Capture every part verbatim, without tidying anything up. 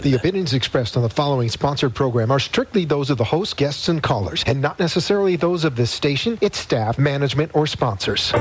The opinions expressed on the following sponsored program are strictly those of the host, guests, and callers, and not necessarily those of this station, its staff, management, or sponsors.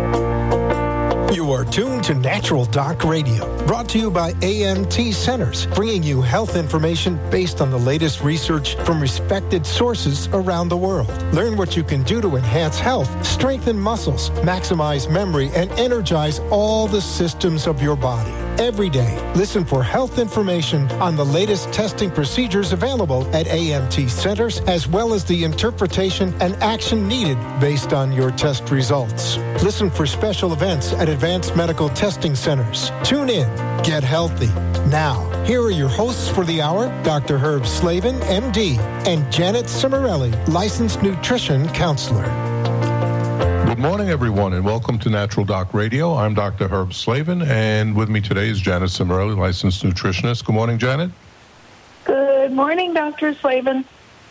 You are tuned to Natural Doc Radio, brought to you by A M T Centers, bringing you health information based on the latest research from respected sources around the world. Learn what you can do to enhance health, strengthen muscles, maximize memory, and energize all the systems of your body. Every day, listen for health information on the latest testing procedures available at A M T Centers, as well as the interpretation and action needed based on your test results. Listen for special events at Advanced Medical Testing Centers. Tune in. Get healthy. Now, here are your hosts for the hour, Doctor Herb Slavin, M D, and Janet Cimarelli, licensed nutrition counselor. Good morning, everyone, and welcome to Natural Doc Radio. I'm Doctor Herb Slavin, and with me today is Janet Cimarelli, licensed nutritionist. Good morning, Janet. Good morning, Doctor Slavin.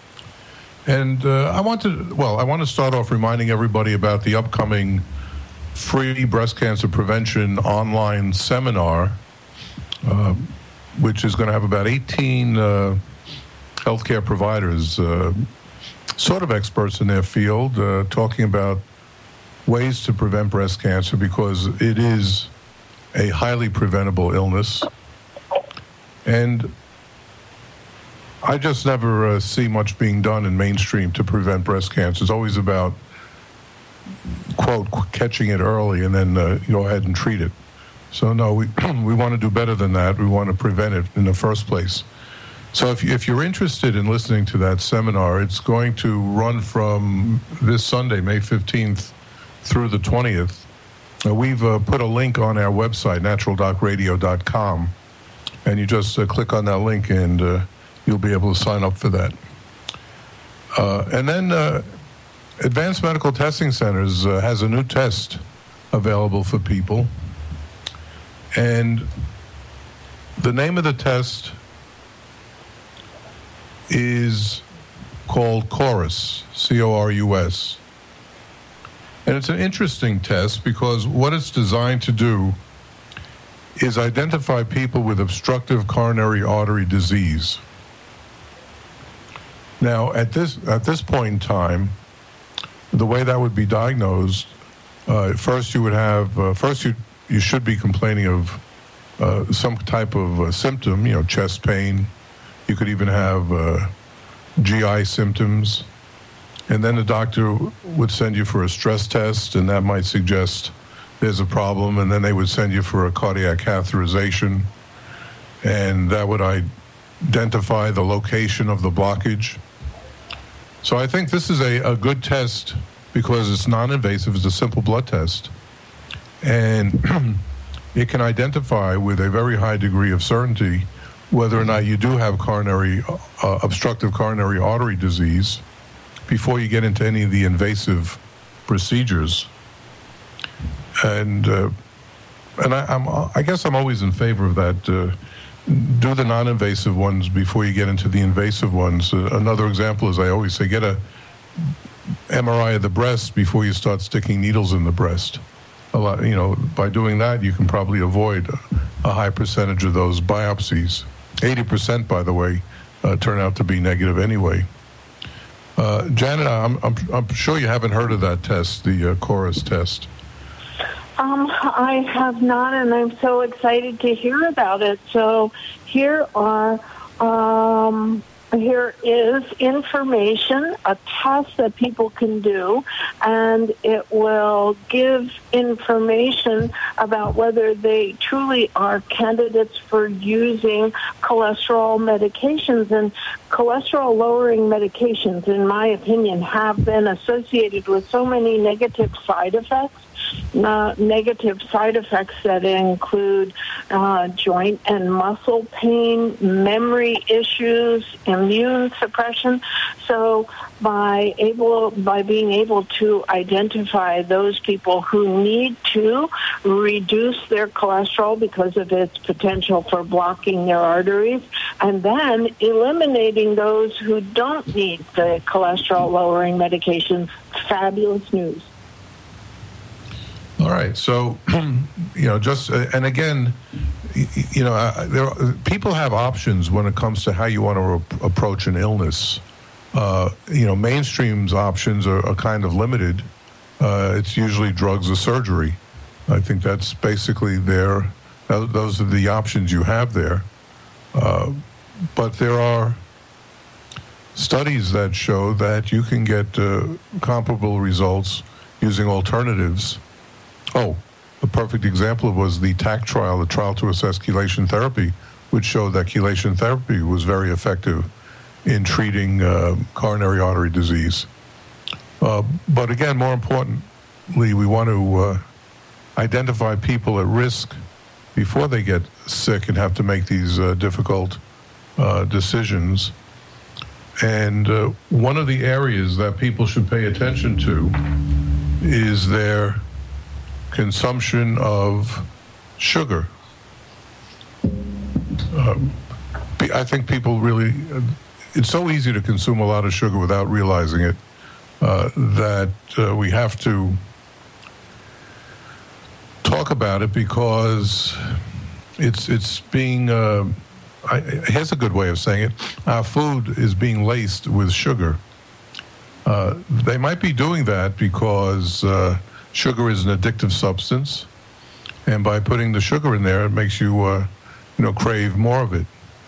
And uh, I want to, well, I want to start off reminding everybody about the upcoming free breast cancer prevention online seminar, uh, which is going to have about eighteen uh, healthcare providers, uh, sort of experts in their field, uh, talking about ways to prevent breast cancer, because it is a highly preventable illness. And I just never uh, see much being done in mainstream to prevent breast cancer. It's always about, quote, catching it early and then uh, go ahead and treat it. So no, we we want to do better than that. We want to prevent it in the first place. So if, if you're interested in listening to that seminar, it's going to run from this Sunday, May fifteenth, through the twentieth. Uh, we've uh, put a link on our website, natural doc radio dot com, and you just uh, click on that link and uh, you'll be able to sign up for that. Uh, and then uh, Advanced Medical Testing Centers uh, has a new test available for people. And the name of the test is called CORUS, C O R U S. And it's an interesting test because what it's designed to do is identify people with obstructive coronary artery disease. Now, at this at this point in time, the way that would be diagnosed, uh, first you would have, uh, first you you should be complaining of uh, some type of uh, symptom, you know, chest pain. You could even have uh, G I symptoms. And then the doctor would send you for a stress test, and that might suggest there's a problem. And then they would send you for a cardiac catheterization, and that would identify the location of the blockage. So I think this is a, a good test because it's non-invasive. It's a simple blood test. And it can identify with a very high degree of certainty whether or not you do have coronary, uh, obstructive coronary artery disease before you get into any of the invasive procedures. And uh, and I, I'm, I guess I'm always in favor of that. Uh, do the non-invasive ones before you get into the invasive ones. Uh, another example is I always say get a M R I of the breast before you start sticking needles in the breast. A lot, you know, by doing that, you can probably avoid a high percentage of those biopsies. eighty percent, by the way, uh, turn out to be negative anyway. Uh, Janet, I'm, I'm, I'm sure you haven't heard of that test, the uh, CORUS test. Um, I have not, and I'm so excited to hear about it. So here are, um, here is information, a test that people can do, and it will give information about whether they truly are candidates for using cholesterol medications. And cholesterol-lowering medications, in my opinion, have been associated with so many negative side effects. Uh, negative side effects that include uh, joint and muscle pain, memory issues, immune suppression. So by able by being able to identify those people who need to reduce their cholesterol because of its potential for blocking their arteries, and then eliminating those who don't need the cholesterol-lowering medications, fabulous news. All right. So, you know, just, uh, and again, you know, uh, there are, people have options when it comes to how you want to re- approach an illness. Uh, you know, mainstream's options are, are kind of limited. Uh, it's usually drugs or surgery. I think that's basically their, those are the options you have there. Uh, but there are studies that show that you can get uh, comparable results using alternatives. Oh, a perfect example was the T A C trial, the trial to assess chelation therapy, which showed that chelation therapy was very effective in treating uh, coronary artery disease. Uh, but again, more importantly, we want to uh, identify people at risk before they get sick and have to make these uh, difficult uh, decisions. And uh, one of the areas that people should pay attention to is their consumption of sugar. Um, I think people really, uh, it's so easy to consume a lot of sugar without realizing it, uh, that uh, we have to talk about it because it's it's being, uh, I, here's a good way of saying it, our food is being laced with sugar. Uh, they might be doing that because uh, sugar is an addictive substance, and by putting the sugar in there, it makes you, uh, you know, crave more of it.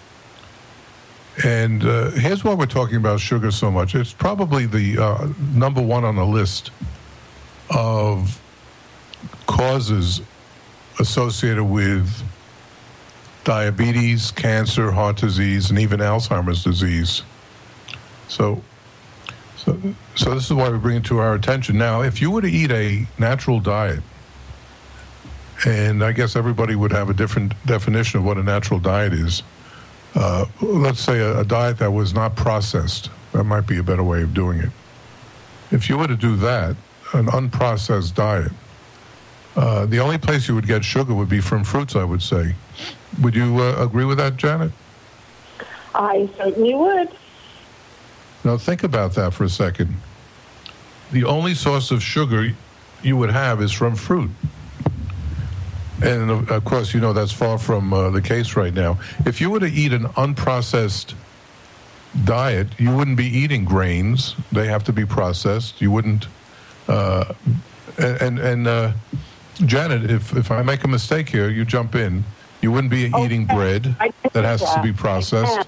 And uh, here's why we're talking about sugar so much. It's probably the uh, number one on the list of causes associated with diabetes, cancer, heart disease, and even Alzheimer's disease. So, so, so this is why we bring it to our attention. Now, if you were to eat a natural diet, and I guess everybody would have a different definition of what a natural diet is. Uh, let's say a, a diet that was not processed. That might be a better way of doing it. If you were to do that, an unprocessed diet, uh, the only place you would get sugar would be from fruits, I would say. Would you uh, agree with that, Janet? I certainly would. Now think about that for a second. The only source of sugar you would have is from fruit. And of course, you know, that's far from uh, the case right now. If you were to eat an unprocessed diet, you wouldn't be eating grains. They have to be processed. You wouldn't, uh, and, and uh, Janet, if, if I make a mistake here, you jump in. You wouldn't be okay. eating bread that has that. to be processed.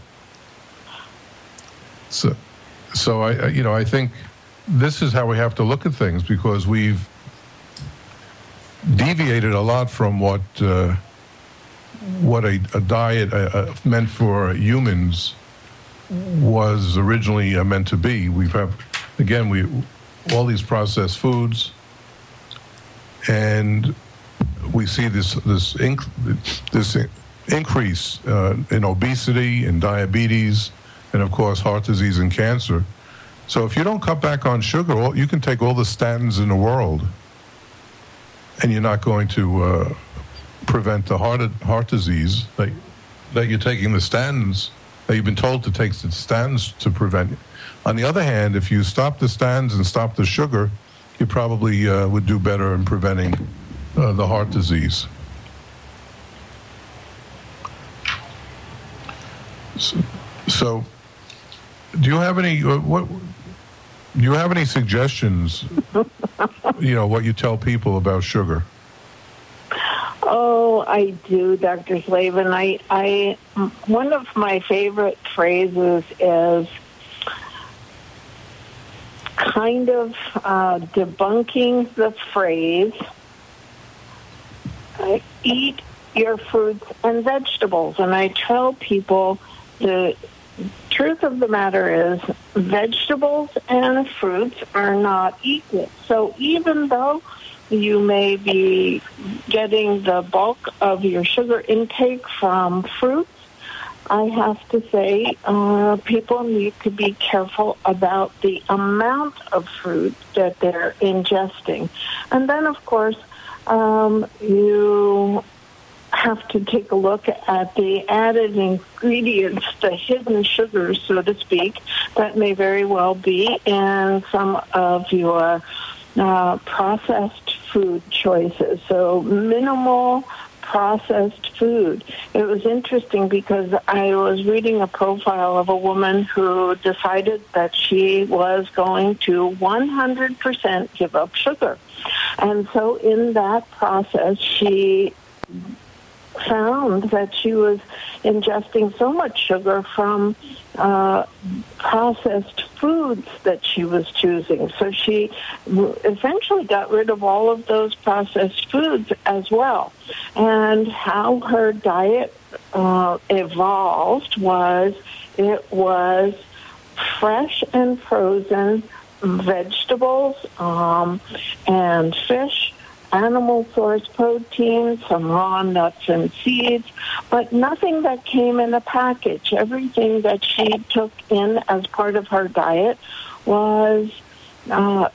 So, so I, you know, I think this is how we have to look at things, because we've deviated a lot from what uh, what a, a diet uh, meant for humans was originally uh, meant to be. We've have again we all these processed foods, and we see this this inc- this increase uh, in obesity and diabetes, and of course heart disease and cancer. So if you don't cut back on sugar, all, you can take all the statins in the world, and you're not going to uh, prevent the heart heart disease that, that you're taking the statins, that you've been told to take the statins to prevent. On the other hand, if you stop the statins and stop the sugar, you probably uh, would do better in preventing uh, the heart disease. So, so do you have any uh, what? Do you have any suggestions, you know, what you tell people about sugar? Oh, I do, Doctor Slavin. I, I, one of my favorite phrases is kind of uh, debunking the phrase, uh, eat your fruits and vegetables. And I tell people the truth of the matter is vegetables and fruits are not equal. So even though you may be getting the bulk of your sugar intake from fruits, I have to say uh, people need to be careful about the amount of fruit that they're ingesting. And then, of course, um, you have to take a look at the added ingredients, the hidden sugars, so to speak, that may very well be in some of your uh, processed food choices. So minimal processed food. It was interesting because I was reading a profile of a woman who decided that she was going to one hundred percent give up sugar. And so in that process, she found that she was ingesting so much sugar from uh, processed foods that she was choosing. So she essentially got rid of all of those processed foods as well. And how her diet uh, evolved was it was fresh and frozen vegetables um, and fish, animal source protein, some raw nuts and seeds, but nothing that came in a package. Everything that she took in as part of her diet was uh,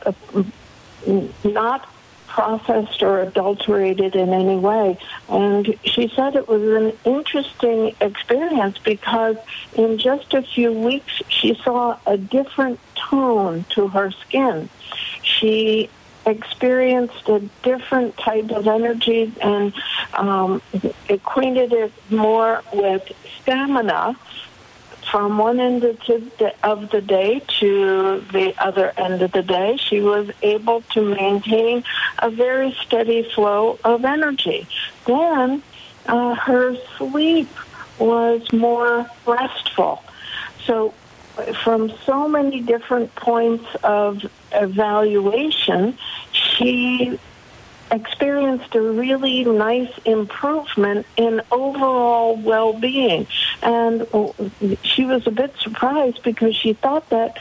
not processed or adulterated in any way. And she said it was an interesting experience because in just a few weeks she saw a different tone to her skin. She experienced a different type of energy and um, acquainted it more with stamina from one end of the, of the day to the other end of the day. She was able to maintain a very steady flow of energy. Then uh, her sleep was more restful. So from so many different points of evaluation, she experienced a really nice improvement in overall well-being. And she was a bit surprised because she thought that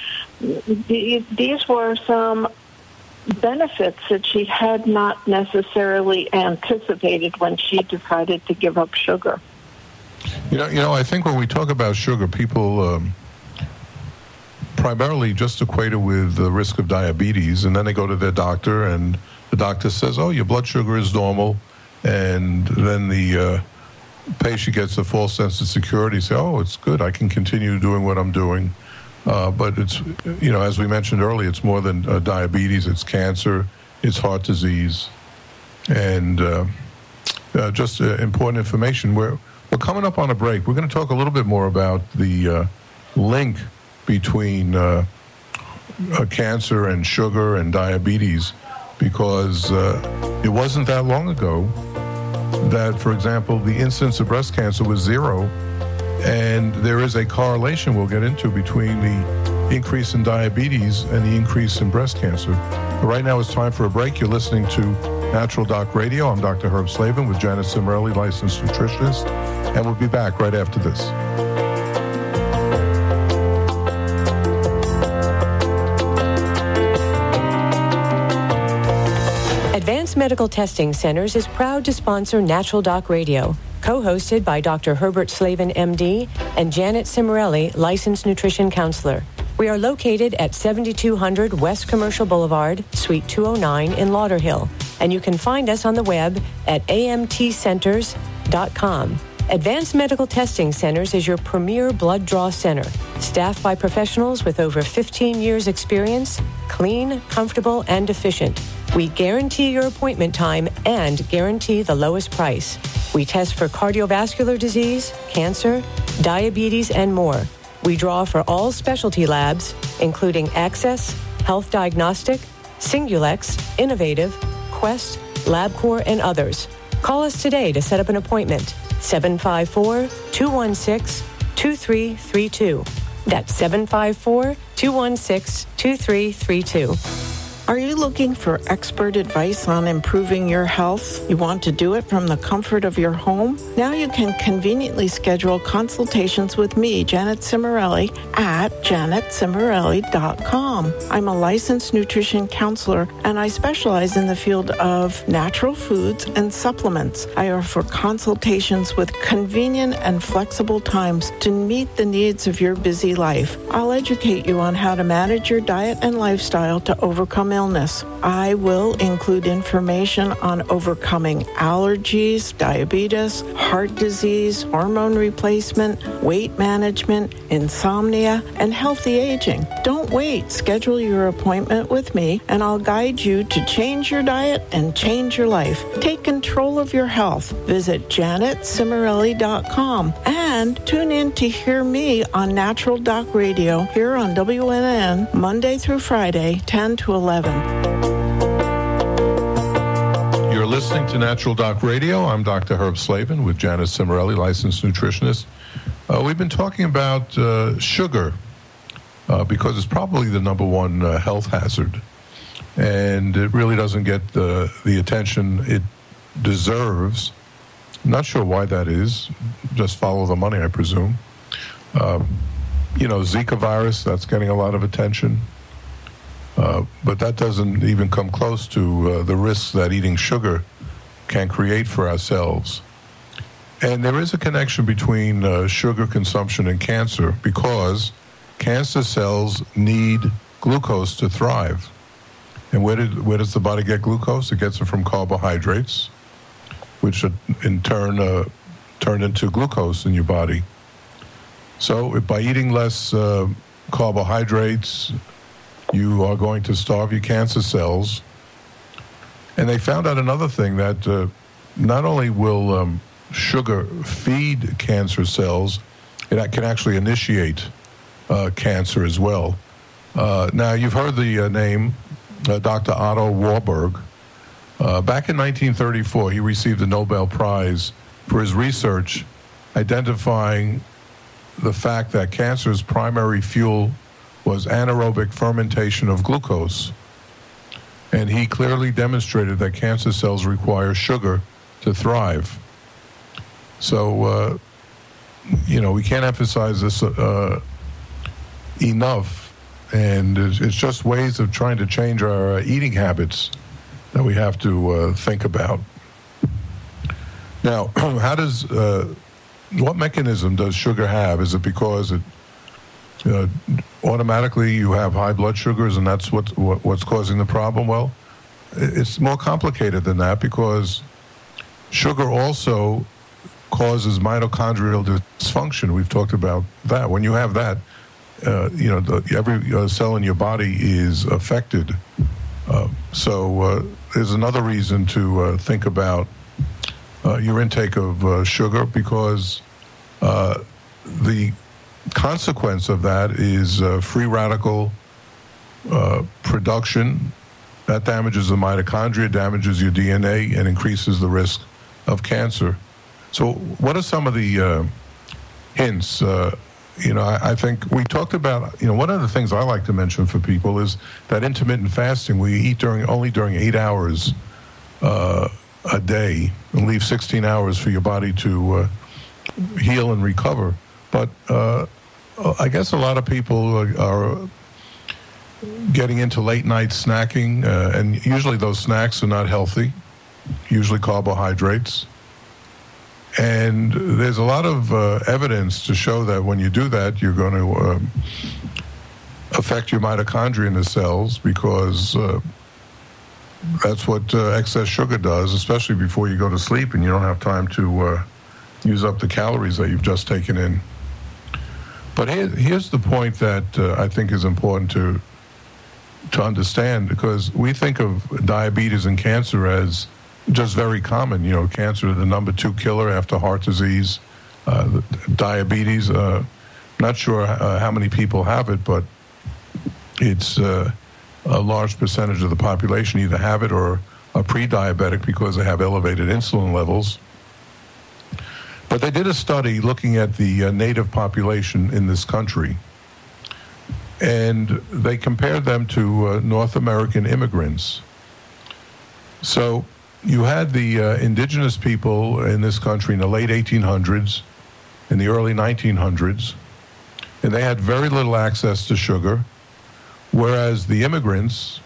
these were some benefits that she had not necessarily anticipated when she decided to give up sugar. You know, you know, I think when we talk about sugar, people um, primarily just equate it with the risk of diabetes, and then they go to their doctor, and the doctor says, oh, your blood sugar is normal, and then the uh, patient gets a false sense of security, say, oh, it's good, I can continue doing what I'm doing. Uh, but it's, you know, as we mentioned earlier, it's more than uh, diabetes, it's cancer, it's heart disease, and uh, uh, just uh, important information. We're, we're coming up on a break. We're going to talk a little bit more about the uh, link between uh, uh, cancer and sugar and diabetes, because uh, it wasn't that long ago that, for example, the incidence of breast cancer was zero, and there is a correlation we'll get into between the increase in diabetes and the increase in breast cancer. But right now it's time for a break. You're listening to Natural Doc Radio. I'm Doctor Herb Slavin with Janet Cimarelli, licensed nutritionist, and we'll be back right after this. Advanced Medical Testing Centers is proud to sponsor Natural Doc Radio, co-hosted by Doctor Herbert Slavin, M D, and Janet Cimarelli, licensed nutrition counselor. We are located at seventy-two hundred West Commercial Boulevard, Suite two oh nine in Lauderhill, and you can find us on the web at a m t centers dot com. Advanced Medical Testing Centers is your premier blood draw center, staffed by professionals with over fifteen years experience, clean, comfortable, and efficient. We guarantee your appointment time and guarantee the lowest price. We test for cardiovascular disease, cancer, diabetes, and more. We draw for all specialty labs, including Access, Health Diagnostic, Singulex, Innovative, Quest, LabCorp, and others. Call us today to set up an appointment. seven five four, two one six, two three three two. That's seven five four, two one six, two three three two. Are you looking for expert advice on improving your health? You want to do it from the comfort of your home? Now you can conveniently schedule consultations with me, Janet Cimarelli, at janet cimarelli dot com. I'm a licensed nutrition counselor, and I specialize in the field of natural foods and supplements. I offer consultations with convenient and flexible times to meet the needs of your busy life. I'll educate you on how to manage your diet and lifestyle to overcome illness. I will include information on overcoming allergies, diabetes, heart disease, hormone replacement, weight management, insomnia, and healthy aging. Don't wait. Schedule your appointment with me, and I'll guide you to change your diet and change your life. Take control of your health. Visit janet cimarelli dot com and tune in to hear me on Natural Doc Radio here on W N N Monday through Friday, ten to eleven. You're listening to Natural Doc Radio. I'm Doctor Herb Slavin with Janet Cimarelli, licensed nutritionist. Uh, we've been talking about uh, sugar uh, because it's probably the number one uh, health hazard. And it really doesn't get the, the attention it deserves. Not sure why that is. Just follow the money, I presume. Um, you know, Zika virus, that's getting a lot of attention. Uh, but that doesn't even come close to uh, the risks that eating sugar can create for ourselves. And there is a connection between uh, sugar consumption and cancer because cancer cells need glucose to thrive. And where, did, where does the body get glucose? It gets it from carbohydrates, which in turn uh, turn into glucose in your body. So if by eating less uh, carbohydrates, you are going to starve your cancer cells. And they found out another thing, that uh, not only will um, sugar feed cancer cells, it can actually initiate uh, cancer as well. Uh, now, you've heard the uh, name uh, Doctor Otto Warburg. Uh, back in nineteen thirty-four, he received the Nobel Prize for his research identifying the fact that cancer's primary fuel was anaerobic fermentation of glucose. And he clearly demonstrated that cancer cells require sugar to thrive. So, uh, you know, we can't emphasize this uh, enough. And it's, it's just ways of trying to change our uh, eating habits that we have to uh, think about. Now, how does, uh, what mechanism does sugar have? Is it because it uh, automatically you have high blood sugars and that's what, what what's causing the problem? Well, it's more complicated than that because sugar also causes mitochondrial dysfunction. We've talked about that. When you have that, uh, you know, the, every uh, cell in your body is affected. Uh, so uh, there's another reason to uh, think about uh, your intake of uh, sugar because uh, the consequence of that is uh, free radical uh, production. That damages the mitochondria, damages your D N A, and increases the risk of cancer. So what are some of the uh, hints? Uh, you know, I, I think we talked about, you know, one of the things I like to mention for people is that intermittent fasting, we eat during only during eight hours uh, a day and leave sixteen hours for your body to uh, heal and recover. But uh, I guess a lot of people are, are getting into late night snacking, uh, and usually those snacks are not healthy, usually carbohydrates. And there's a lot of uh, evidence to show that when you do that, you're going to um, affect your mitochondria in the cells because uh, that's what uh, excess sugar does, especially before you go to sleep and you don't have time to uh, use up the calories that you've just taken in. But here, here's the point that uh, I think is important to to understand, because we think of diabetes and cancer as just very common. You know, cancer, the number two killer after heart disease, uh, diabetes. Uh, not sure uh, how many people have it, but it's uh, a large percentage of the population either have it or are pre-diabetic because they have elevated insulin levels. But they did a study looking at the uh, native population in this country, and they compared them to uh, North American immigrants. So you had the uh, indigenous people in this country in the late eighteen hundreds, in the early nineteen hundreds, and they had very little access to sugar, whereas the immigrants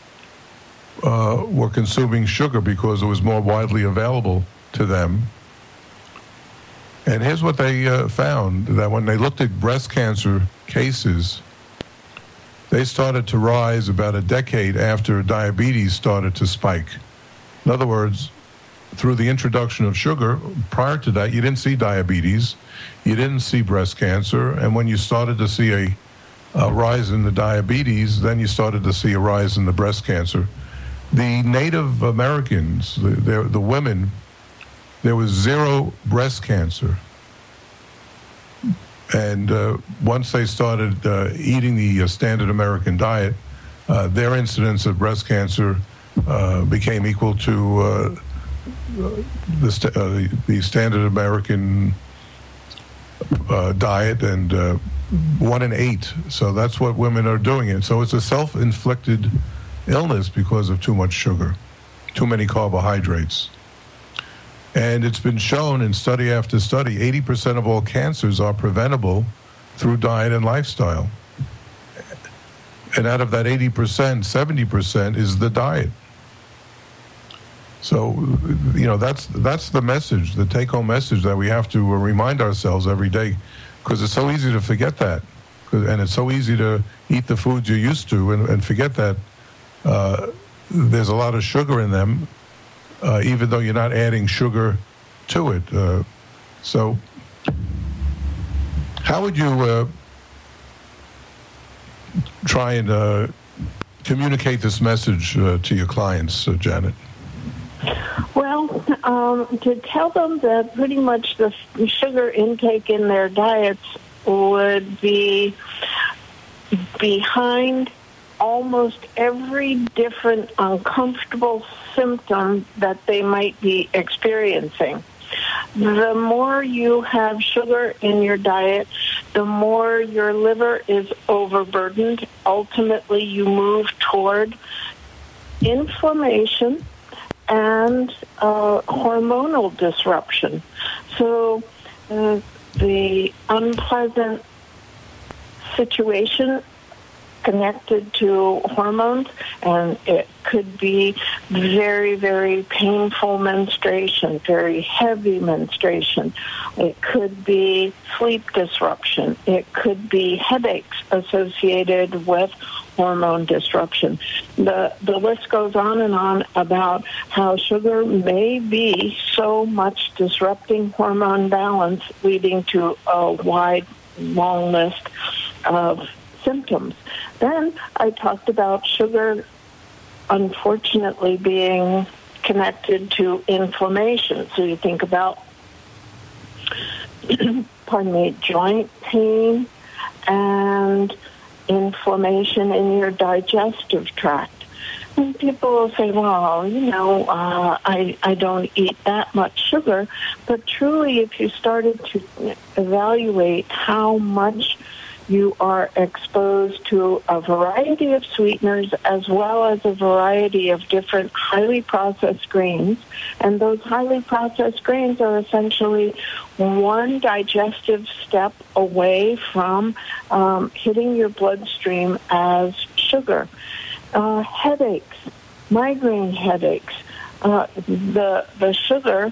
uh, were consuming sugar because it was more widely available to them. And here's what they uh, found, that when they looked at breast cancer cases, they started to rise about a decade after diabetes started to spike. In other words, through the introduction of sugar, prior to that, you didn't see diabetes, you didn't see breast cancer, and when you started to see a, a rise in the diabetes, then you started to see a rise in the breast cancer. The Native Americans, the, the, the women, there was zero breast cancer. And uh, once they started uh, eating the uh, standard American diet, uh, their incidence of breast cancer uh, became equal to uh, the, st- uh, the standard American uh, diet, and uh, one in eight. So that's what women are doing. And so it's a self-inflicted illness because of too much sugar, too many carbohydrates. And it's been shown in study after study, eighty percent of all cancers are preventable through diet and lifestyle. And out of that eighty percent, seventy percent is the diet. So, you know, that's that's the message, the take-home message that we have to remind ourselves every day, because it's so easy to forget that. And it's so easy to eat the foods you're used to and, and forget that uh, there's a lot of sugar in them, uh, even though you're not adding sugar to it. Uh, so how would you uh, try and uh, communicate this message uh, to your clients, uh, Janet? Well, um, to tell them that pretty much the sugar intake in their diets would be behind almost every different uncomfortable symptom that they might be experiencing. The more you have sugar in your diet, the more your liver is overburdened. Ultimately, you move toward inflammation and uh, hormonal disruption. So uh, the unpleasant situation connected to hormones, and it could be very, very painful menstruation, very heavy menstruation. It could be sleep disruption. It could be headaches associated with hormone disruption. The the list goes on and on about how sugar may be so much disrupting hormone balance, leading to a wide, long list of symptoms. Then I talked about sugar, unfortunately, being connected to inflammation. So you think about, pardon me, joint pain and inflammation in your digestive tract. And people will say, well, you know, uh, I, I don't eat that much sugar. But truly, if you started to evaluate how much you are exposed to a variety of sweeteners as well as a variety of different highly processed grains. And those highly processed grains are essentially one digestive step away from um, hitting your bloodstream as sugar. Uh, headaches, migraine headaches, uh, the the sugar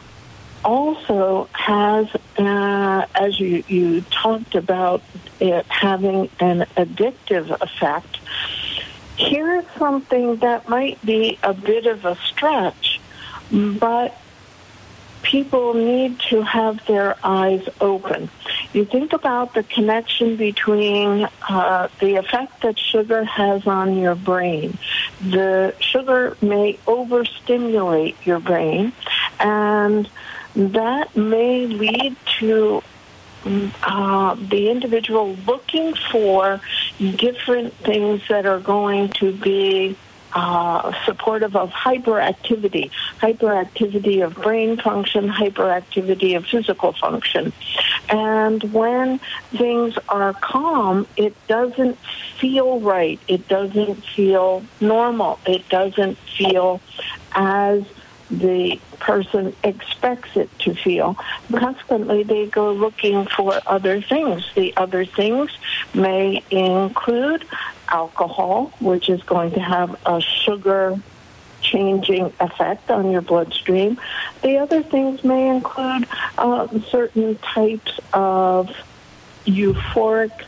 also has, uh, as you, you talked about, it having an addictive effect. Here's something that might be a bit of a stretch, but people need to have their eyes open. You think about the connection between uh, the effect that sugar has on your brain. The sugar may overstimulate your brain, and that may lead to uh, the individual looking for different things that are going to be uh, supportive of hyperactivity, hyperactivity of brain function, hyperactivity of physical function. And when things are calm, it doesn't feel right. It doesn't feel normal. It doesn't feel as the person expects it to feel. Consequently, they go looking for other things. The other things may include alcohol, which is going to have a sugar changing effect on your bloodstream. The other things may include uh, certain types of euphoric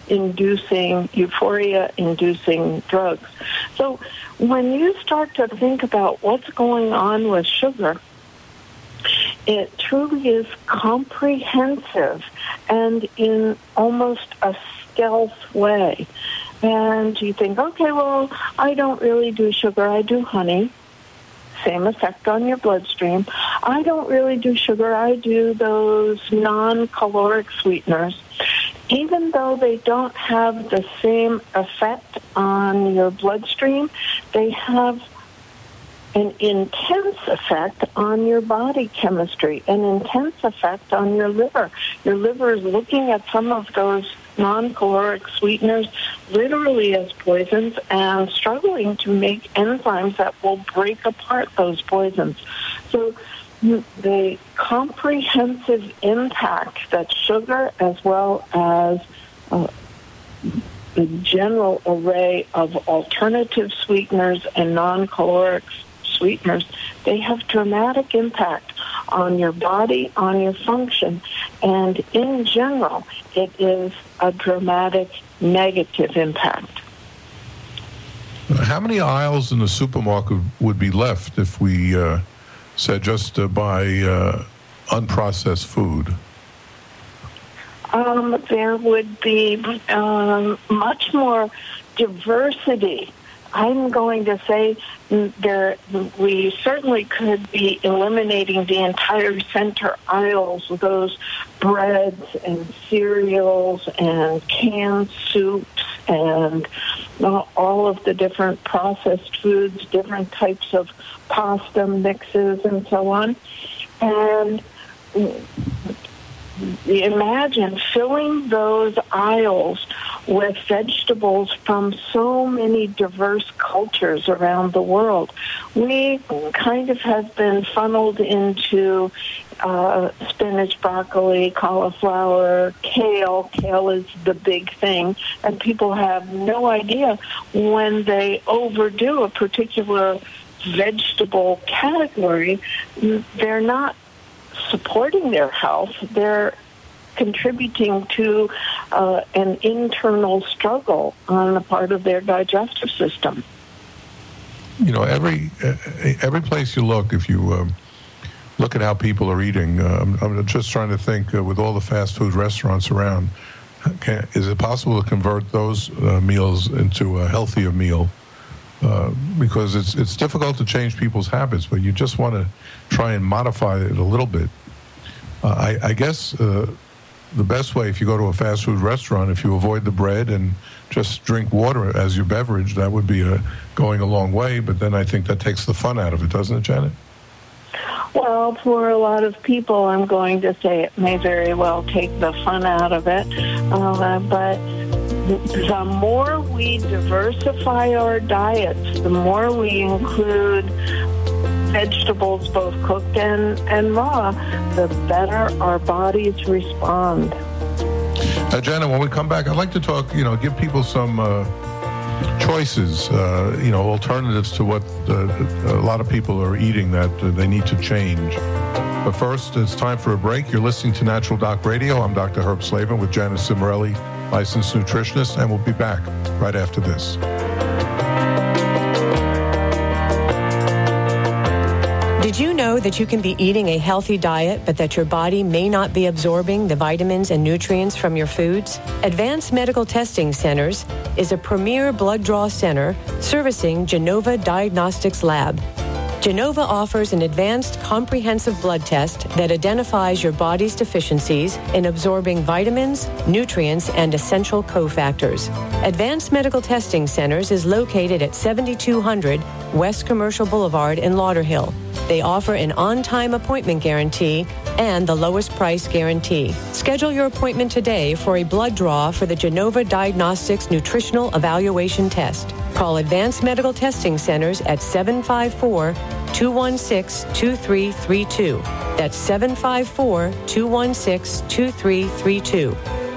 inducing, euphoria-inducing drugs. So when you start to think about what's going on with sugar, it truly is comprehensive and in almost a stealth way. And you think, okay, well, I don't really do sugar. I do honey. Same effect on your bloodstream. I don't really do sugar. I do those non-caloric sweeteners. Even though they don't have the same effect on your bloodstream, they have an intense effect on your body chemistry, an intense effect on your liver. Your liver is looking at some of those non-caloric sweeteners literally as poisons and struggling to make enzymes that will break apart those poisons. So the comprehensive impact that sugar as well as uh, the general array of alternative sweeteners and non-caloric sweeteners, they have dramatic impact on your body, on your function, and in general, it is a dramatic negative impact. How many aisles in the supermarket would be left if we uh, said just to buy uh, unprocessed food? Um, there would be um, much more diversity. I'm going to say there we certainly could be eliminating the entire center aisles of those breads and cereals and canned soups and uh, all of the different processed foods, different types of pasta mixes and so on. And imagine filling those aisles with vegetables from so many diverse cultures around the world. We kind of have been funneled into uh, spinach, broccoli, cauliflower, kale. Kale is the big thing, and people have no idea when they overdo a particular vegetable category, they're not supporting their health, they're contributing to uh, an internal struggle on the part of their digestive system. You know, every every place you look, if you um, look at how people are eating, um, I'm just trying to think uh, with all the fast food restaurants around, can, is it possible to convert those uh, meals into a healthier meal? Uh, because it's it's difficult to change people's habits, but you just want to try and modify it a little bit. Uh, I, I guess uh, the best way, if you go to a fast food restaurant, if you avoid the bread and just drink water as your beverage, that would be a, going a long way. But then I think that takes the fun out of it, doesn't it, Janet? Well, for a lot of people, I'm going to say it may very well take the fun out of it. Uh, but the more we diversify our diets, the more we include vegetables, both cooked and, and raw, the better our bodies respond. Uh, Janet, when we come back, I'd like to talk, you know, give people some uh, choices, uh, you know, alternatives to what uh, a lot of people are eating that uh, they need to change. But first, it's time for a break. You're listening to Natural Doc Radio. I'm Doctor Herb Slavin with Janet Cimarelli, licensed nutritionist, and we'll be back right after this. Did you know that you can be eating a healthy diet, but that your body may not be absorbing the vitamins and nutrients from your foods? Advanced Medical Testing Centers is a premier blood draw center servicing Genova Diagnostics Lab. Genova offers an advanced comprehensive blood test that identifies your body's deficiencies in absorbing vitamins, nutrients, and essential cofactors. Advanced Medical Testing Centers is located at seventy-two hundred West Commercial Boulevard in Lauderhill. They offer an on-time appointment guarantee and the lowest price guarantee. Schedule your appointment today for a blood draw for the Genova Diagnostics Nutritional Evaluation Test. Call Advanced Medical Testing Centers at seven five four, two one six, two three three two. That's seven five four, two one six, two three three two.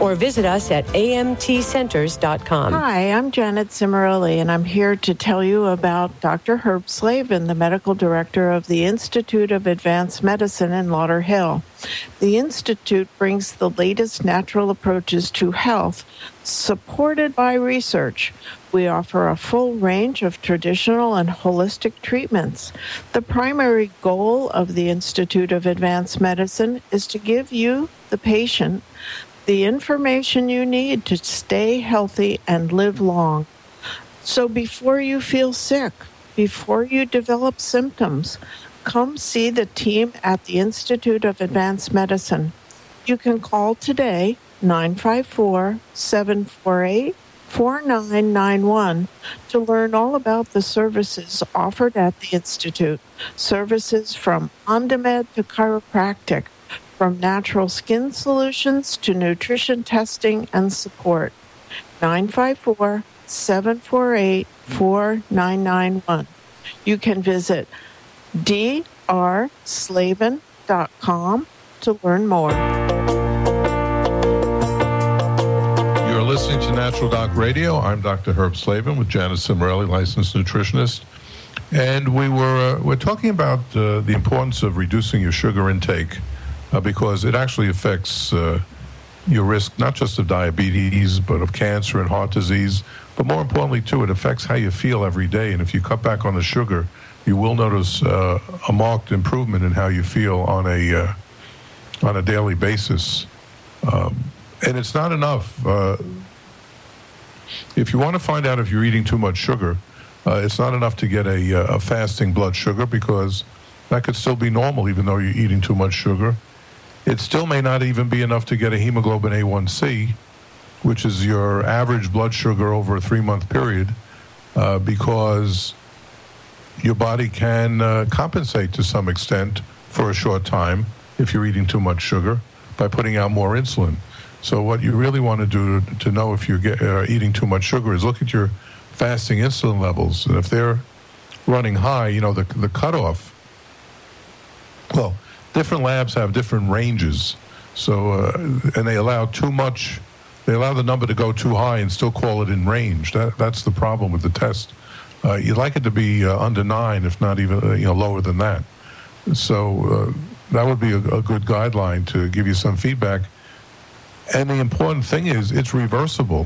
or visit us at a m t centers dot com. Hi, I'm Janet Cimarelli, and I'm here to tell you about Doctor Herb Slavin, the medical director of the Institute of Advanced Medicine in Lauderhill. The Institute brings the latest natural approaches to health, supported by research. We offer a full range of traditional and holistic treatments. The primary goal of the Institute of Advanced Medicine is to give you, the patient, the information you need to stay healthy and live long. So before you feel sick, before you develop symptoms, come see the team at the Institute of Advanced Medicine. You can call today, nine five four, seven four eight, four nine nine one, to learn all about the services offered at the Institute. Services from OnDemand to chiropractic, from natural skin solutions to nutrition testing and support. nine five four, seven four eight, four nine nine one. You can visit d r slavin dot com to learn more. You're listening to Natural Doc Radio. I'm Doctor Herb Slavin with Janet Cimarelli, licensed nutritionist. And we were uh, we're talking about uh, the importance of reducing your sugar intake uh, because it actually affects uh, your risk not just of diabetes, but of cancer and heart disease. But more importantly, too, it affects how you feel every day. And if you cut back on the sugar, you will notice uh, a marked improvement in how you feel on a uh, on a daily basis. Um, and it's not enough. Uh, if you want to find out if you're eating too much sugar, uh, it's not enough to get a, a fasting blood sugar, because that could still be normal even though you're eating too much sugar. It still may not even be enough to get a hemoglobin A one C, which is your average blood sugar over a three-month period, uh, because your body can uh, compensate to some extent for a short time if you're eating too much sugar by putting out more insulin. So what you really want to do to, to know if you're get, uh, eating too much sugar is look at your fasting insulin levels. And if they're running high, you know, the, the cutoff, well, different labs have different ranges. So, uh, and they allow too much, they allow the number to go too high and still call it in range. That, that's the problem with the test. Uh, you'd like it to be uh, under nine, if not even uh, you know lower than that. So uh, that would be a, a good guideline to give you some feedback. And the important thing is it's reversible.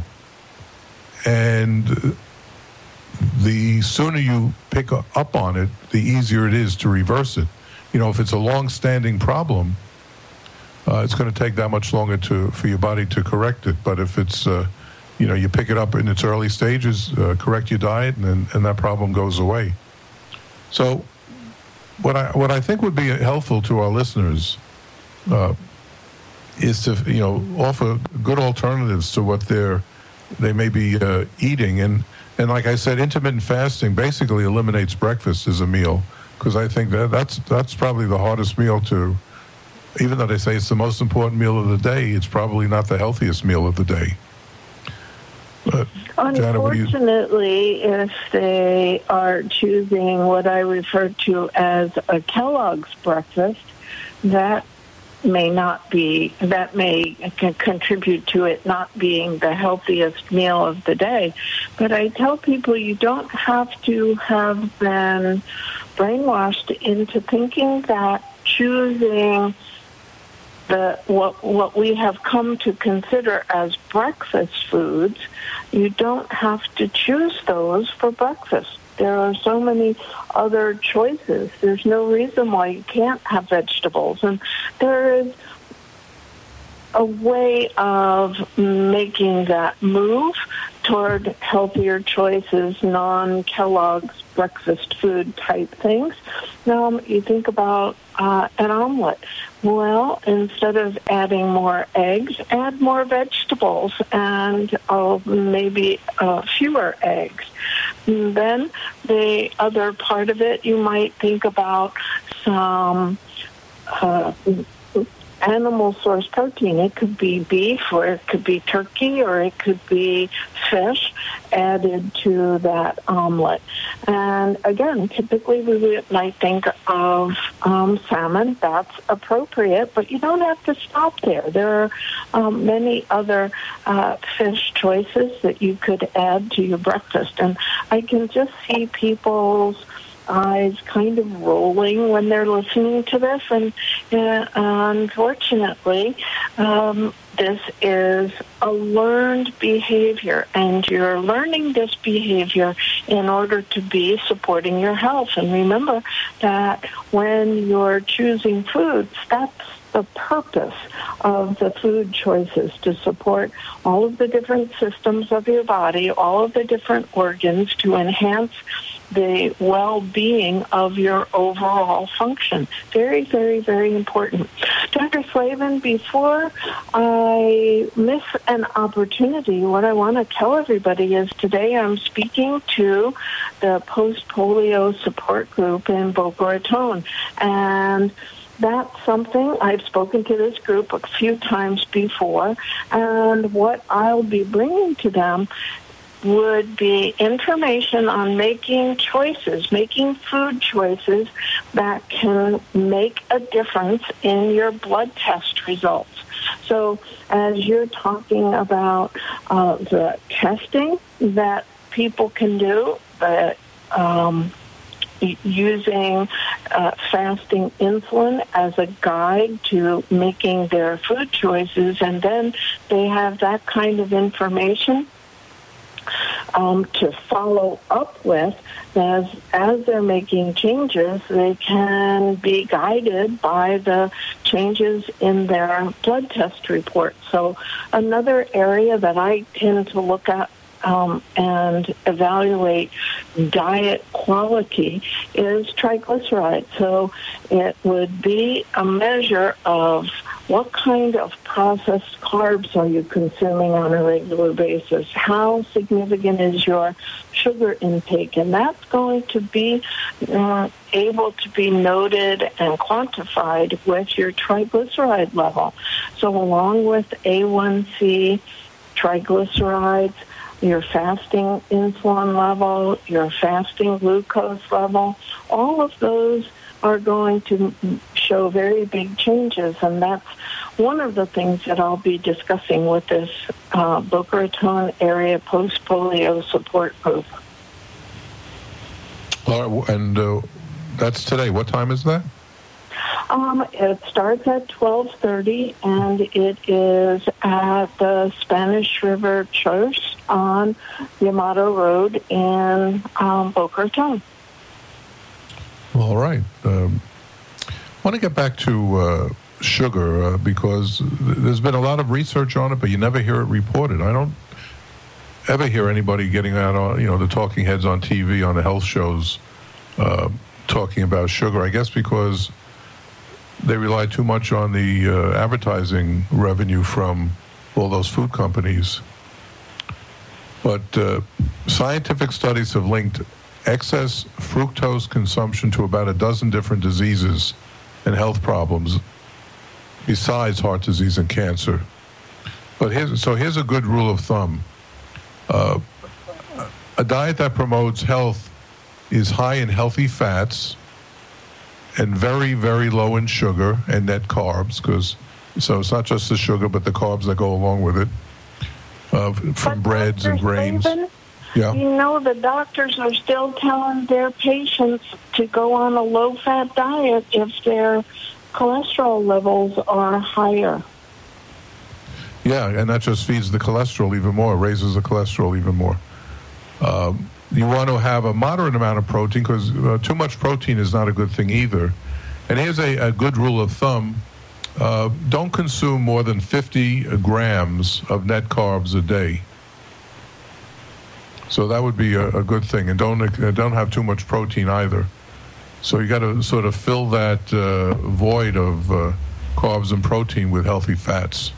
And the sooner you pick up on it, the easier it is to reverse it. You know, if it's a long-standing problem, uh, it's going to take that much longer to for your body to correct it. But if it's uh, you know, you pick it up in its early stages, uh, correct your diet, and, and that problem goes away. So what I what I think would be helpful to our listeners uh, is to, you know, offer good alternatives to what they're, they may be uh, eating. And, and like I said, intermittent fasting basically eliminates breakfast as a meal, because I think that that's, that's probably the hardest meal to, even though they say it's the most important meal of the day, it's probably not the healthiest meal of the day. Uh, Unfortunately, Janet, you... if they are choosing what I refer to as a Kellogg's breakfast, that may not be, that may can contribute to it not being the healthiest meal of the day. But I tell people you don't have to have been brainwashed into thinking that choosing the what what we have come to consider as breakfast foods, you don't have to choose those for breakfast. There are so many other choices. There's no reason why you can't have vegetables. And there is a way of making that move toward healthier choices, non-Kellogg's breakfast food type things. Now, you think about uh, an omelet. Well, instead of adding more eggs, add more vegetables and uh, maybe uh, fewer eggs. And then the other part of it, you might think about some uh, animal source protein. It could be beef, or it could be turkey, or it could be fish added to that omelet. And again, typically we might think of um, salmon. That's appropriate, but you don't have to stop there. There are um, many other uh, fish choices that you could add to your breakfast. And I can just see people's eyes kind of rolling when they're listening to this. And uh, unfortunately, um, this is a learned behavior, and you're learning this behavior in order to be supporting your health. And remember that when you're choosing foods, that's the purpose of the food choices, to support all of the different systems of your body, all of the different organs, to enhance the well-being of your overall function. Very, very, very important. Doctor Slavin, before I miss an opportunity, what I want to tell everybody is today I'm speaking to the post-polio support group in Boca Raton. And that's something, I've spoken to this group a few times before, and what I'll be bringing to them would be information on making choices, making food choices that can make a difference in your blood test results. So as you're talking about uh, the testing that people can do, the um, using uh, fasting insulin as a guide to making their food choices, and then they have that kind of information um, to follow up with. As, as they're making changes, they can be guided by the changes in their blood test report. So another area that I tend to look at Um, and evaluate diet quality is triglycerides. So it would be a measure of what kind of processed carbs are you consuming on a regular basis? How significant is your sugar intake? And that's going to be uh, able to be noted and quantified with your triglyceride level. So along with A one C, triglycerides, your fasting insulin level, your fasting glucose level, all of those are going to show very big changes, and that's one of the things that I'll be discussing with this uh, Boca Raton area post-polio support group. Uh, and uh, that's today. What time is that? Um, it starts at twelve thirty, and it is at the Spanish River Church on Yamato Road in um, Boca Raton. All right. Um, I want to get back to uh, sugar uh, because there's been a lot of research on it, but you never hear it reported. I don't ever hear anybody getting out on, you know, the talking heads on T V, on the health shows, uh, talking about sugar. I guess because they rely too much on the uh, advertising revenue from all those food companies. But uh, scientific studies have linked excess fructose consumption to about a dozen different diseases and health problems, besides heart disease and cancer. But here's, so here's a good rule of thumb. Uh, a diet that promotes health is high in healthy fats and very, very low in sugar and net carbs, because so it's not just the sugar, but the carbs that go along with it, uh, from but breads Doctor and grains. Slavin, yeah. You know, the doctors are still telling their patients to go on a low-fat diet if their cholesterol levels are higher. Yeah, and that just feeds the cholesterol even more, raises the cholesterol even more. Um, You want to have a moderate amount of protein, because uh, too much protein is not a good thing either. And here's a, a good rule of thumb. Uh, don't consume more than fifty grams of net carbs a day. So that would be a, a good thing. And don't uh, don't have too much protein either. So you got to sort of fill that uh, void of uh, carbs and protein with healthy fats.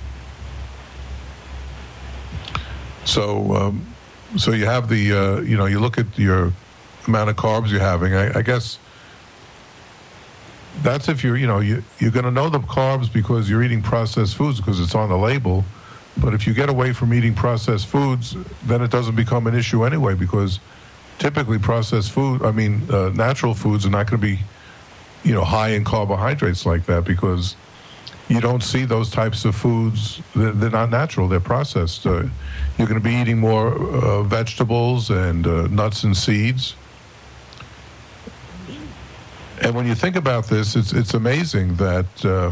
So... Um, So you have the, uh, you know, you look at your amount of carbs you're having. I, I guess that's if you're, you know, you, you're going to know the carbs because you're eating processed foods because it's on the label. But if you get away from eating processed foods, then it doesn't become an issue anyway, because typically processed food, I mean, uh, natural foods are not going to be, you know, high in carbohydrates like that, because you don't see those types of foods. They're, they're not natural. They're processed. Uh, you're going to be eating more uh, vegetables and uh, nuts and seeds. And when you think about this, it's it's amazing that uh,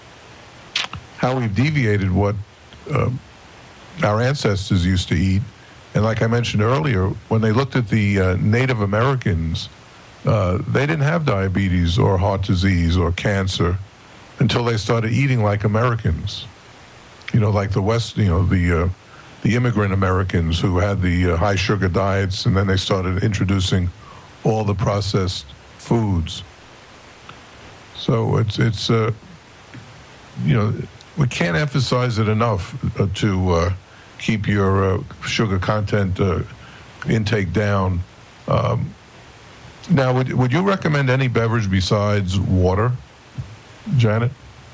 how we've deviated what uh, our ancestors used to eat. And like I mentioned earlier, when they looked at the uh, Native Americans, uh, they didn't have diabetes or heart disease or cancer until they started eating like Americans. You know, like the West, you know, the uh, the immigrant Americans who had the uh, high sugar diets, and then they started introducing all the processed foods. So it's it's uh, you know, we can't emphasize it enough uh, to uh, keep your uh, sugar content uh, intake down. Um, now, would would you recommend any beverage besides water, Janet?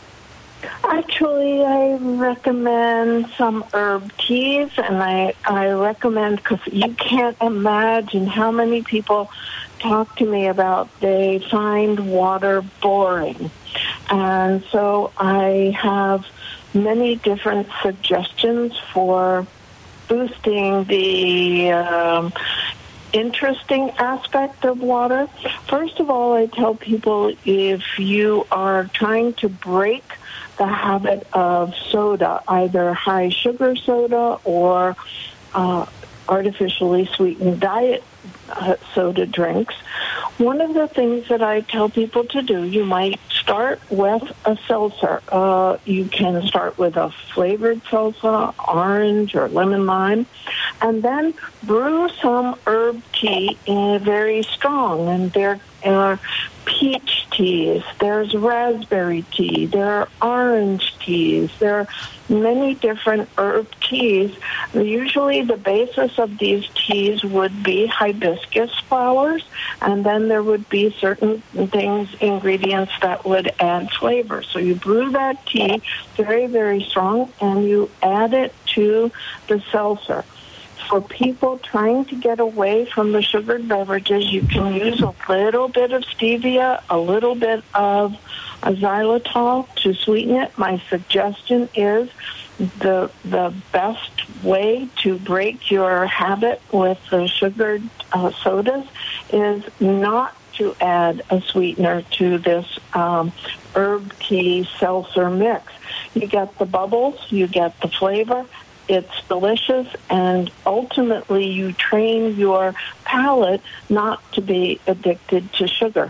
Actually, I recommend some herb teas, and I, I recommend, because you can't imagine how many people talk to me about they find water boring. And so I have many different suggestions for boosting the um, interesting aspect of water. First of all, I tell people if you are trying to break the habit of soda, either high sugar soda or uh, artificially sweetened diet uh, soda drinks, one of the things that I tell people to do, you might start with a seltzer. Uh, you can start with a flavored seltzer, orange or lemon lime, and then brew some herb tea in very strong. And there are peach teas, there's raspberry tea, there are orange teas, there are many different herb teas. Usually the basis of these teas would be hibiscus flowers, and then there would be certain things, ingredients that would add flavor. So you brew that tea very, very strong, and you add it to the seltzer. For people trying to get away from the sugared beverages, you can use a little bit of stevia, a little bit of xylitol to sweeten it. My suggestion is the the best way to break your habit with the sugared uh, sodas is not to add a sweetener to this um, herb tea seltzer mix. You get the bubbles, you get the flavor. It's delicious, and ultimately you train your palate not to be addicted to sugar.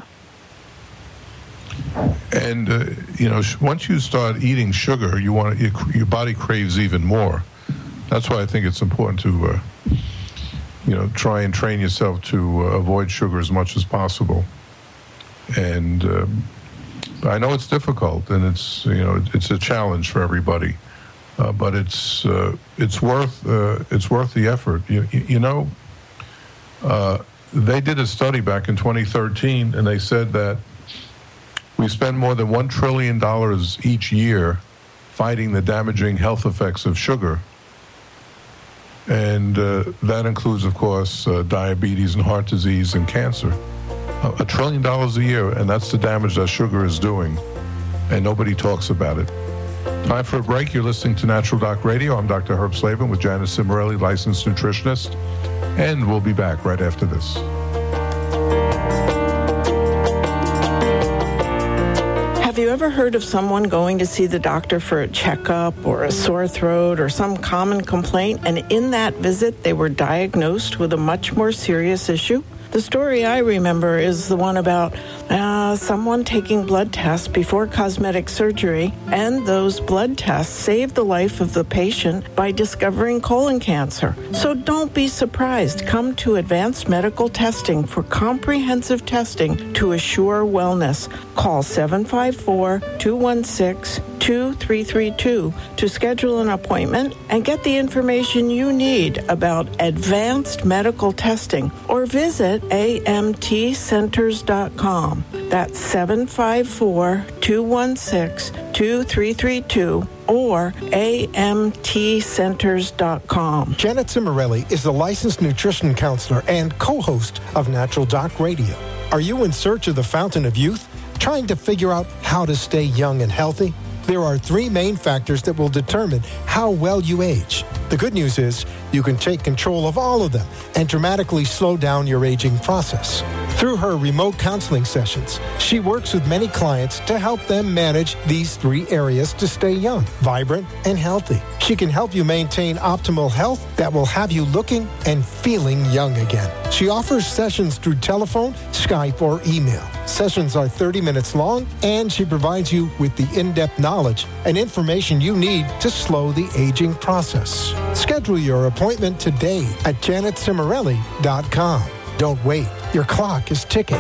And, uh, you know, once you start eating sugar, you want to, your body craves even more. That's why I think it's important to, uh, you know, try and train yourself to uh, avoid sugar as much as possible. And uh, I know it's difficult, and it's, you know, it's a challenge for everybody. Uh, but it's uh, it's worth uh, it's worth the effort. You, you know, uh, they did a study back in twenty thirteen, and they said that we spend more than one trillion dollars each year fighting the damaging health effects of sugar, and uh, that includes, of course, uh, diabetes and heart disease and cancer. Uh, a trillion dollars a year, and that's the damage that sugar is doing, and nobody talks about it. Time for a break. You're listening to Natural Doc Radio. I'm Doctor Herb Slavin with Janet Cimorelli, licensed nutritionist, and we'll be back right after this. Have you ever heard of someone going to see the doctor for a checkup or a sore throat or some common complaint, and in that visit they were diagnosed with a much more serious issue? The story I remember is the one about uh, someone taking blood tests before cosmetic surgery, and those blood tests saved the life of the patient by discovering colon cancer. So don't be surprised. Come to Advanced Medical Testing for comprehensive testing to assure wellness. Call seven five four, two one six, two one six two three three two to schedule an appointment and get the information you need about advanced medical testing, or visit A M T centers dot com. That's seven five four, two one six, two three three two or A M T centers dot com. Janet Cimarelli is a licensed nutrition counselor and co-host of Natural Doc Radio. Are you in search of the fountain of youth? Trying to figure out how to stay young and healthy? There are three main factors that will determine how well you age. The good news is you can take control of all of them and dramatically slow down your aging process. Through her remote counseling sessions, she works with many clients to help them manage these three areas to stay young, vibrant, and healthy. She can help you maintain optimal health that will have you looking and feeling young again. She offers sessions through telephone, Skype, or email. Sessions are thirty minutes long, and she provides you with the in-depth knowledge and information you need to slow the aging process. Schedule your appointment today at janet cimarelli dot com. Don't wait. Your clock is ticking.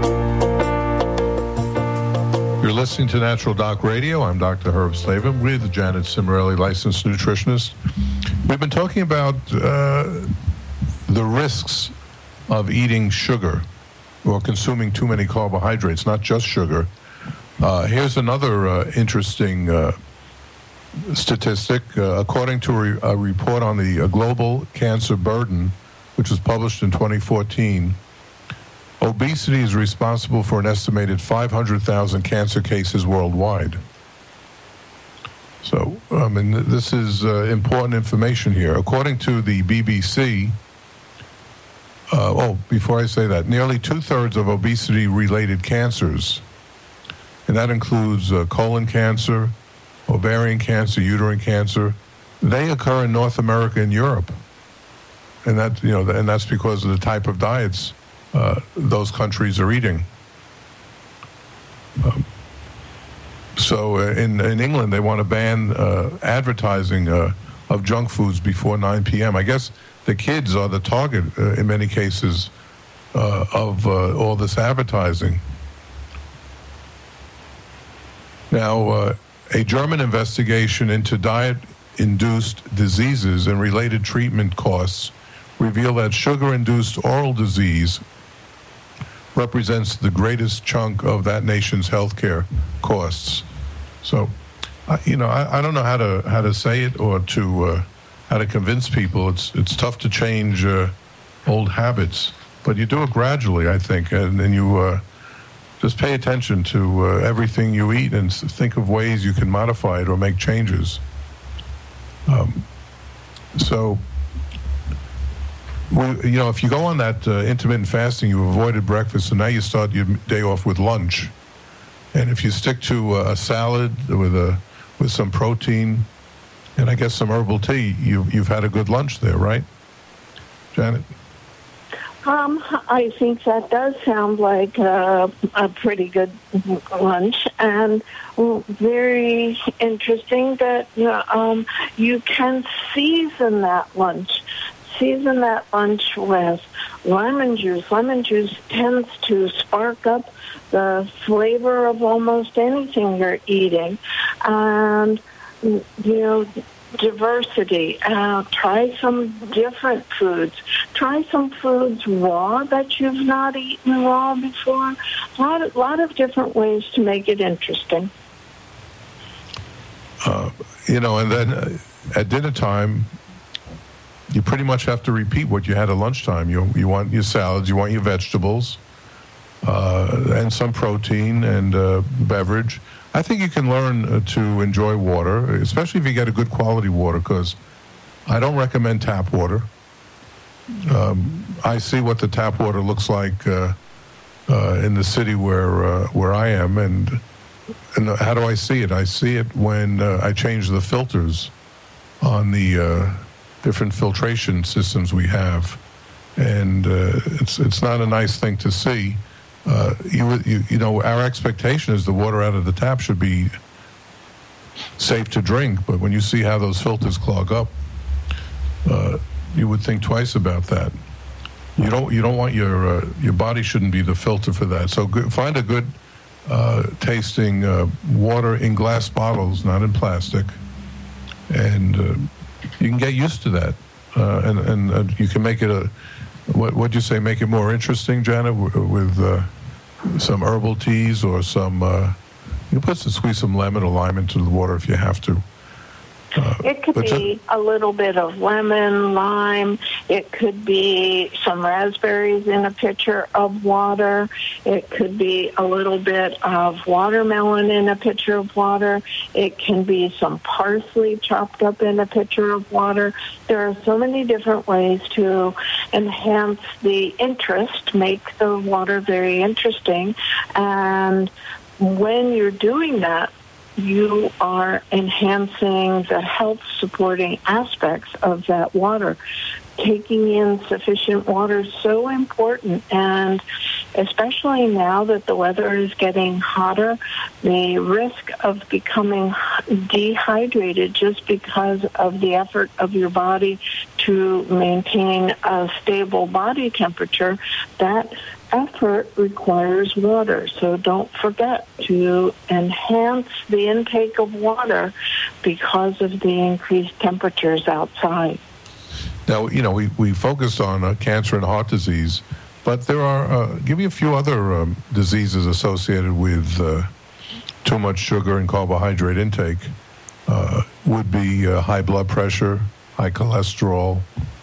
You're listening to Natural Doc Radio. I'm Doctor Herb Slavin with Janet Cimarelli, licensed nutritionist. We've been talking about uh, the risks of eating sugar or consuming too many carbohydrates, not just sugar. Uh, here's another uh, interesting uh, statistic. Uh, according to a, re- a report on the uh, global cancer burden, which was published in twenty fourteen, obesity is responsible for an estimated five hundred thousand cancer cases worldwide. So, I mean, this is uh, important information here. According to the B B C, uh, oh, before I say that, nearly two-thirds of obesity-related cancers, and that includes uh, colon cancer, ovarian cancer, uterine cancer, they occur in North America and Europe. And that, you know, and that's because of the type of diets uh, those countries are eating. Um, so uh, in in England, they want to ban uh, advertising uh, of junk foods before nine p.m. I guess the kids are the target uh, in many cases uh, of uh, all this advertising. Now, uh, a German investigation into diet-induced diseases and related treatment costs reveal that sugar-induced oral disease represents the greatest chunk of that nation's healthcare costs. So, uh, you know, I, I don't know how to how to say it or to uh, how to convince people. It's it's tough to change uh, old habits, but you do it gradually, I think, and then you uh, just pay attention to uh, everything you eat and think of ways you can modify it or make changes. Um, so. Well, you know, if you go on that uh, intermittent fasting, you avoided breakfast, and now you start your day off with lunch. And if you stick to uh, a salad with a with some protein, and I guess some herbal tea, you've you've had a good lunch there, right, Janet? Um, I think that does sound like uh, a pretty good lunch, and very interesting that you know, um, you can season that lunch. Season that lunch with lemon juice. Lemon juice tends to spark up the flavor of almost anything you're eating. And, you know, diversity. Uh, try some different foods. Try some foods raw that you've not eaten raw before. A lot of, lot of different ways to make it interesting. Uh, you know, and then uh, at dinner time, you pretty much have to repeat what you had at lunchtime. You you want your salads, you want your vegetables, uh, and some protein and uh, beverage. I think you can learn uh, to enjoy water, especially if you get a good quality water, because I don't recommend tap water. Um, I see what the tap water looks like uh, uh, in the city where uh, where I am, and and how do I see it? I see it when uh, I change the filters on the uh, different filtration systems we have, and uh, it's it's not a nice thing to see. Uh, you, you you know, our expectation is the water out of the tap should be safe to drink, but when you see how those filters clog up, uh, you would think twice about that. You don't you don't want your uh, your body shouldn't be the filter for that. So good, find a good uh, tasting uh, water in glass bottles, not in plastic. And uh, you can get used to that. Uh, and and uh, you can make it a, what what'd you say, make it more interesting, Janet, w- with uh, some herbal teas or some, uh, you can put some, squeeze some lemon or lime into the water if you have to. Uh, it could be a little bit of lemon, lime. It could be some raspberries in a pitcher of water. It could be a little bit of watermelon in a pitcher of water. It can be some parsley chopped up in a pitcher of water. There are so many different ways to enhance the interest, make the water very interesting. And when you're doing that, you are enhancing the health-supporting aspects of that water. Taking in sufficient water is so important, and especially now that the weather is getting hotter, the risk of becoming dehydrated just because of the effort of your body to maintain a stable body temperature, that effort requires water. So don't forget to enhance the intake of water because of the increased temperatures outside. Now, you know, we, we focused on uh, cancer and heart disease, but there are, uh, give me a few other um, diseases associated with uh, too much sugar and carbohydrate intake. Uh, would be uh, high blood pressure, high cholesterol,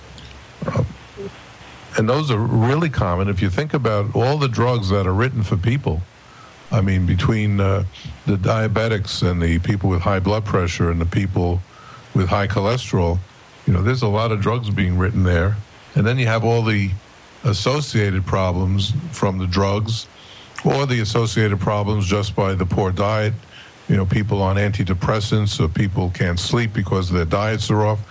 uh, and those are really common. If you think about all the drugs that are written for people, I mean, between uh, the diabetics and the people with high blood pressure and the people with high cholesterol, you know, there's a lot of drugs being written there. And then you have all the associated problems from the drugs or the associated problems just by the poor diet. You know, people on antidepressants or people can't sleep because their diets are off.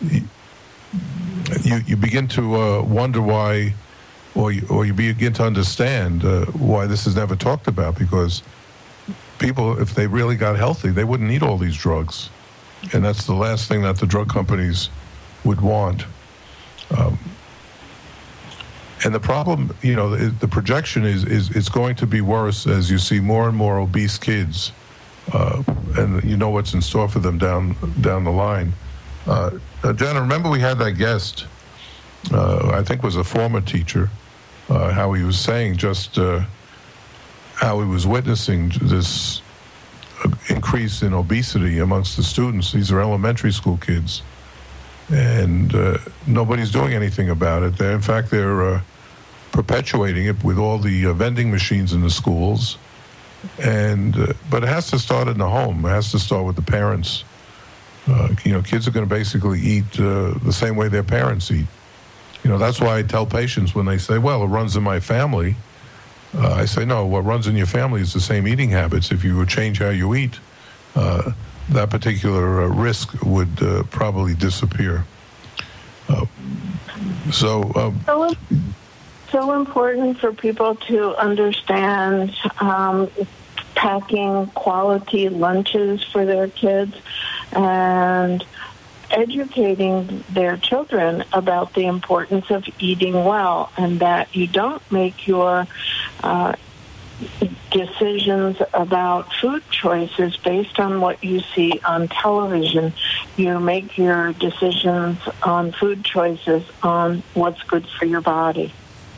You, you begin to uh, wonder why, or you, or you begin to understand uh, why this is never talked about, because people, if they really got healthy, they wouldn't need all these drugs. And that's the last thing that the drug companies would want. Um, and the problem, you know, the, the projection is, is it's going to be worse as you see more and more obese kids, uh, and you know what's in store for them down down the line. Uh, uh, Jenna, remember we had that guest, uh, I think was a former teacher, uh, how he was saying just uh, how he was witnessing this uh, increase in obesity amongst the students. These are elementary school kids, and uh, nobody's doing anything about it. They're, in fact, they're uh, perpetuating it with all the uh, vending machines in the schools. And uh, but it has to start in the home. It has to start with the parents. Uh, you know, kids are going to basically eat uh, the same way their parents eat. You know, that's why I tell patients when they say, well, it runs in my family, uh, I say, no, what runs in your family is the same eating habits. If you would change how you eat, uh, that particular uh, risk would uh, probably disappear. Uh, so, um, so, so important for people to understand um, packing quality lunches for their kids and educating their children about the importance of eating well, and that you don't make your uh, decisions about food choices based on what you see on television. You make your decisions on food choices on what's good for your body.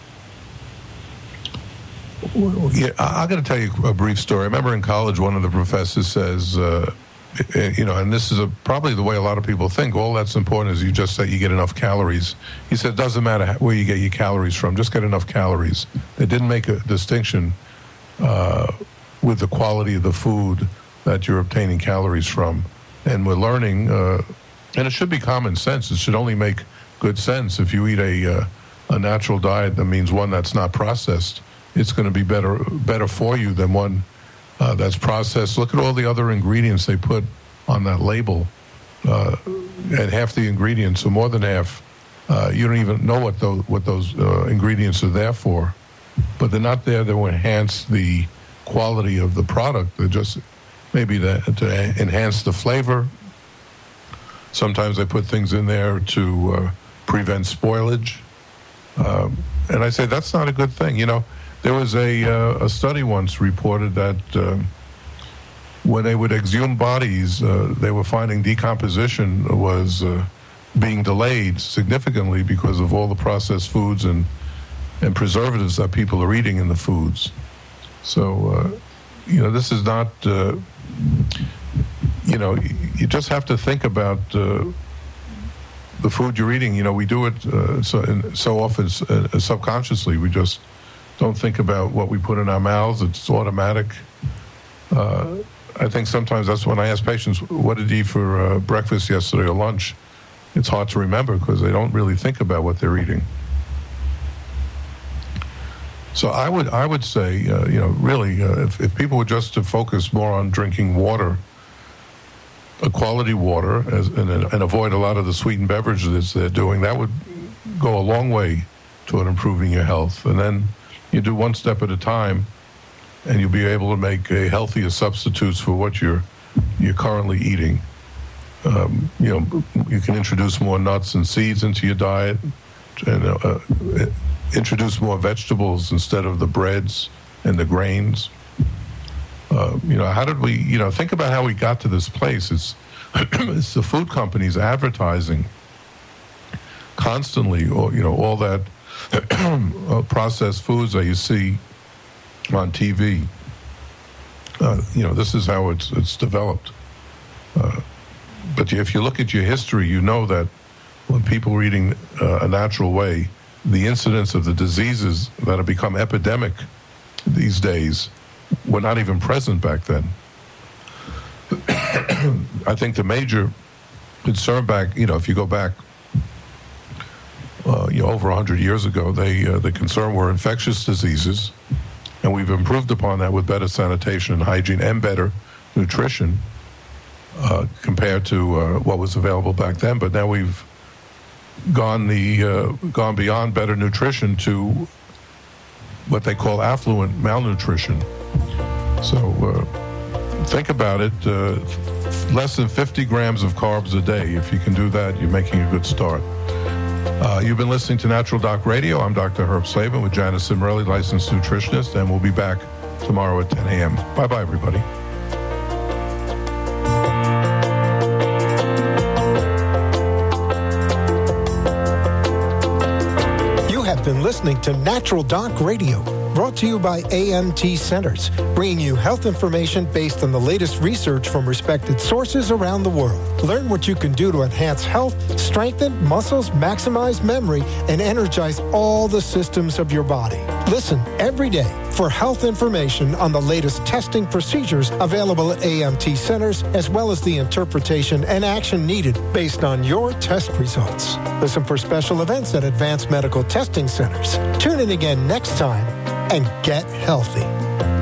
Yeah, I'm going to tell you a brief story. I remember in college, one of the professors says, uh, you know, and this is a, probably the way a lot of people think, all that's important is you just say you get enough calories. He said, it doesn't matter where you get your calories from, just get enough calories. They didn't make a distinction uh, with the quality of the food that you're obtaining calories from. And we're learning, uh, and it should be common sense. It should only make good sense. If you eat a, uh, a natural diet, that means one that's not processed. It's going to be better better for you than one uh, that's processed. Look at all the other ingredients they put on that label. Uh, and half the ingredients, or more than half, uh, you don't even know what those, what those uh, ingredients are there for. But they're not there to enhance the quality of the product. They're just maybe to, to enhance the flavor. Sometimes they put things in there to uh, prevent spoilage. Um, and I say that's not a good thing. You know, There was a, uh, a study once reported that uh, when they would exhume bodies, uh, they were finding decomposition was uh, being delayed significantly because of all the processed foods and, and preservatives that people are eating in the foods. So, uh, you know, this is not, uh, you know, you just have to think about uh, the food you're eating. You know, we do it uh, so, so often uh, subconsciously. We just don't think about what we put in our mouths. It's automatic. Uh, I think sometimes that's when I ask patients, what did you eat for uh, breakfast yesterday or lunch? It's hard to remember because they don't really think about what they're eating. So I would I would say, uh, you know, really, uh, if, if people were just to focus more on drinking water, a quality water, as, and, and avoid a lot of the sweetened beverages they're doing, that would go a long way toward improving your health. And then you do one step at a time, and you'll be able to make a healthier substitutes for what you're you're currently eating. Um, you know, you can introduce more nuts and seeds into your diet, and uh, introduce more vegetables instead of the breads and the grains. Uh, you know, how did we, you know, think about how we got to this place. It's, it's the food companies advertising constantly, or, you know, all that processed foods that you see on T V. Uh, you know, this is how it's, it's developed. Uh, but if you look at your history, you know that when people were eating uh, a natural way, the incidence of the diseases that have become epidemic these days were not even present back then. I think the major concern back, you know, if you go back, uh, you know, over one hundred years ago, they uh, the concern were infectious diseases, and we've improved upon that with better sanitation and hygiene and better nutrition uh, compared to uh, what was available back then. But now we've gone the uh, gone beyond better nutrition to what they call affluent malnutrition. So uh, think about it, uh, less than fifty grams of carbs a day. If you can do that, you're making a good start. Uh, you've been listening to Natural Doc Radio. I'm Doctor Herb Slavin with Janice Cimrelli, licensed nutritionist, and we'll be back tomorrow at ten a.m. Bye-bye, everybody. Been listening to Natural Doc Radio, brought to you by A M T Centers, bringing you health information based on the latest research from respected sources around the world. Learn what you can do to enhance health, strengthen muscles, maximize memory, and energize all the systems of your body. Listen every day for health information on the latest testing procedures available at A M T Centers, as well as the interpretation and action needed based on your test results. Listen for special events at Advanced Medical Testing Centers. Tune in again next time and get healthy.